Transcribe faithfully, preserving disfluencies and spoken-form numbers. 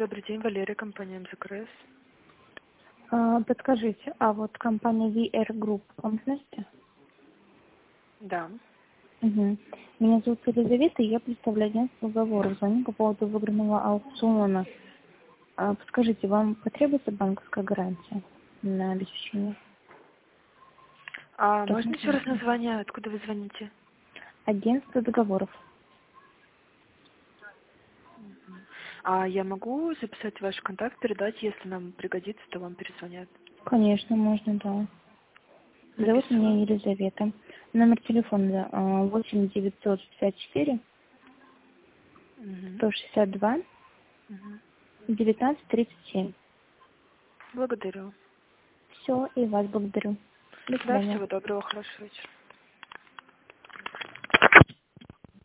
Добрый день, Валерия, компания МЗКРС. А, подскажите, а вот компания ви эр Group, вам знаете? Да. Угу. Меня зовут Елизавета, и я представляю агентство «Уговор». Звоню по поводу выигранного аукциона. А, подскажите, вам потребуется банковская гарантия на обеспечение? А Как можно еще раз называется? название, откуда вы звоните? Агентство договоров. А я могу записать ваш контакт, передать, если нам пригодится, то вам перезвонят. Конечно, можно, да. Зовут Записываю. меня Елизавета. Номер телефона а, восемь девятьсот шестьдесят четыре Угу. сто шестьдесят два Угу. девятнадцать тридцать семь. Благодарю. Все, и вас благодарю. До Да, свидания. всего доброго, хорошего вечера.